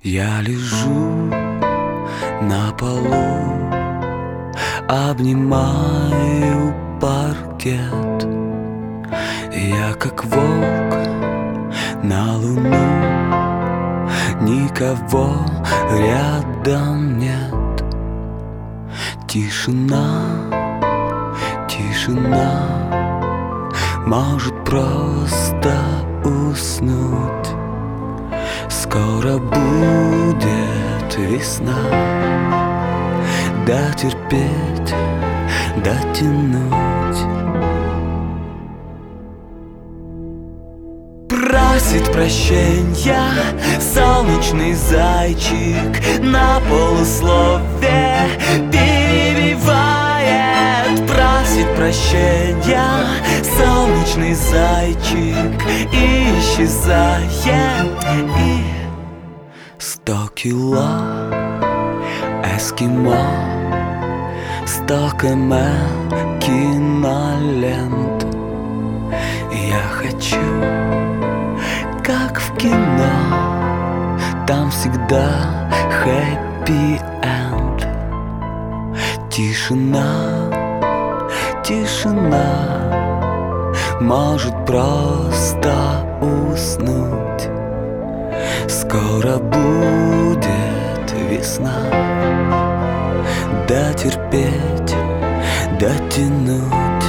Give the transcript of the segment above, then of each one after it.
Я лежу на полу, обнимаю паркет. Я как волк на луну, никого рядом нет. Тишина, тишина, может просто уснуть. Скоро будет весна, дотерпеть, дотянуть. Просит прощенья солнечный зайчик, на полуслове перебивает. Просит прощенья солнечный зайчик, и исчезает. И 100 кило эскимо, 100 км кинолент. Я хочу, как в кино, там всегда хэппи-энд. Тишина, тишина, может просто уснуть. Скоро будет весна, дотерпеть, дотянуть.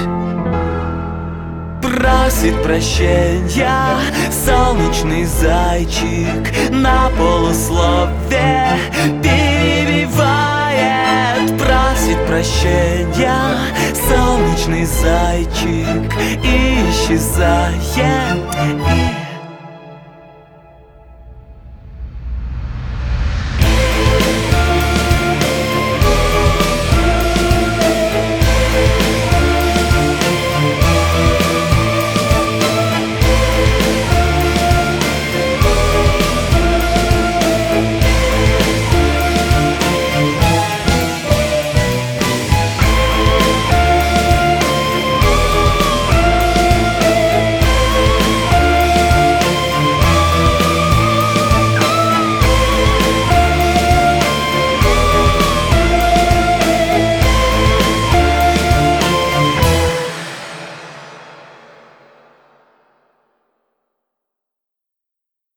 Просит прощенья солнечный зайчик, на полуслове перебивает. Просит прощенья солнечный зайчик, и исчезает.